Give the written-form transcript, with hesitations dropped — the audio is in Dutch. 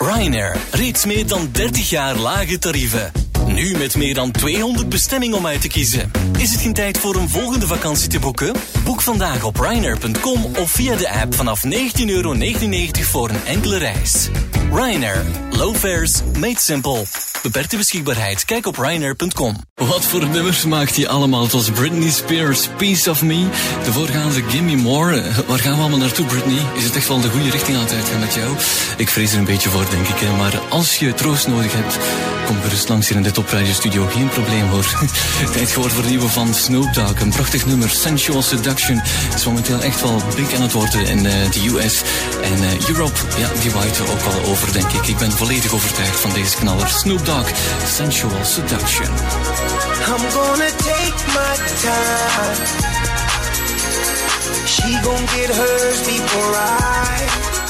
Ryanair, reeds meer dan 30 jaar lage tarieven. Nu met meer dan 200 bestemmingen om uit te kiezen. Is het geen tijd voor een volgende vakantie te boeken? Boek vandaag op Ryanair.com of via de app vanaf €19,99 voor een enkele reis. Ryanair. Low fares, made simple. Beperkte beschikbaarheid. Kijk op Ryanair.com. Wat voor nummers maakt hij allemaal? Het was Britney Spears, Piece of Me. De voorgaande Gimme More. Waar gaan we allemaal naartoe, Britney? Is het echt wel de goede richting aan het uitgaan met jou? Ik vrees er een beetje voor, denk ik. Hè. Maar als je troost nodig hebt, kom gerust langs hier in de Top Radio Studio. Geen probleem, hoor. Tijd geworden voor de nieuwe van Snoop Dogg. Een prachtig nummer, Sensual Seduction. Is momenteel echt wel big aan het worden in de US. En Europe, ja, die waait er ook wel over, denk ik. Ik ben volledig overtuigd van deze knaller. Snoop Dogg, Sensual Seduction. I'm gonna take my time. She gon' get hers before I